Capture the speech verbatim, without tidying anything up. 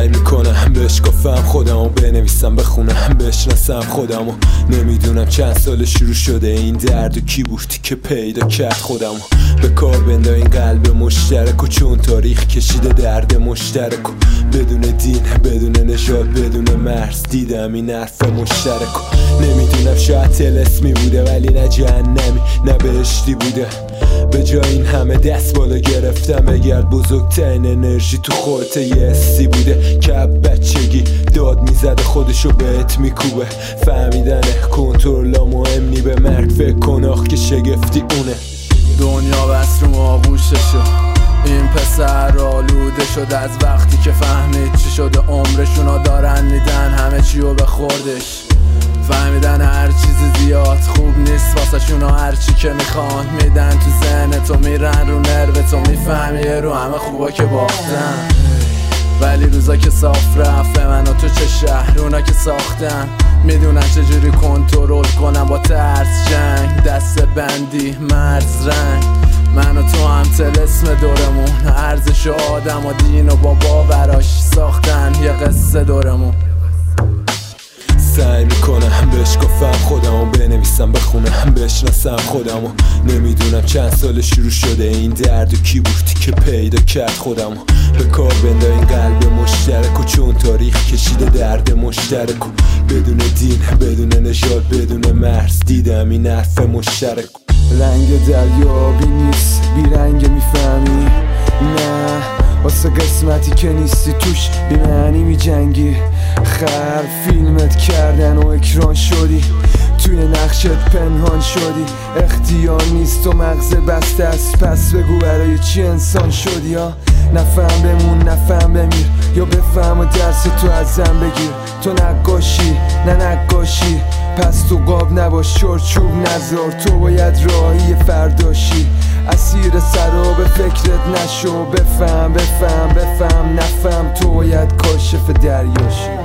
سعی میکنم بشکافم خودمو، بنویسم بخونم بشناسم خودمو. نمیدونم چند سال شروع شده این درد و کی بودی که پیدا کرد خودمو. به کار بنده این قلب مشترک و چون تاریخ کشیده درد مشترک و بدون دین بدون نژاد بدون مرز دیدم این حرف مشترک و نمیدونم شاید طلسمی بوده ولی نه جهنمی نه بهشتی بوده. به جای این همه دست بالا گرفتم بگرد بزرگترین انرژی تو خودت یه حسی بوده که بچگی داد میزده خودشو بهت میکوبه. فهمیدنه کنترل مهم نی به مرد فکر کن آخ که شگفتی اونه. دنیا بس رو آغوششو این پسر آلوده شد از وقتی که فهمید چی شده عمرشونو دارن میدن همه چیو به خوردش. فهمیدن هر چیز زیاد خوب نیست واسه شونو هرچی که میخوان میدن تو ذهن تو میرن رو نرو تو میفهمی رو همه خوبا که باختن. ولی روزا که صاف رفت من و تو چه شهر اونا که ساختن میدونن چجوری کنترل کنم با ترس جنگ دست بندی مرز رنگ. من و تو هم طلسم دورمون ارزش آدم و دین و با باوراش ساختن یه قصه دورمون. سعی میکنم بشکافم خودمو، بنویسم بخونم بشناسم خودمو. نمیدونم چند سال شروع شده این درد و کی بودی که پیدا کرد خودمو. به کار بنده این قلب مشترک و چون تاریخ کشیده درد مشترک و بدون دین بدون نژاد بدون مرز دیدم این حرف مشترک. رنگ دریا بی نیست بی رنگ میفهمی نه واسه قسمتی که نیستی توش بی معنی می جنگی. خر فیلمت کردن و اکران شدی توی نقشت پنهان شدی. اختیار نیست و مغز بسته است پس بگو برای چی انسان شدی. یا نفهم بمون نفهم بمیر یا بفهم و درس تو ازم بگیر. تو نقاشی نه نقاشی پس تو قاب نباش چرچوب نذار. تو باید راهی فرداشی اسیر سراب فکرت نشو. بفهم بفهم بفهم نفهم تو باید کاشف دریاشی.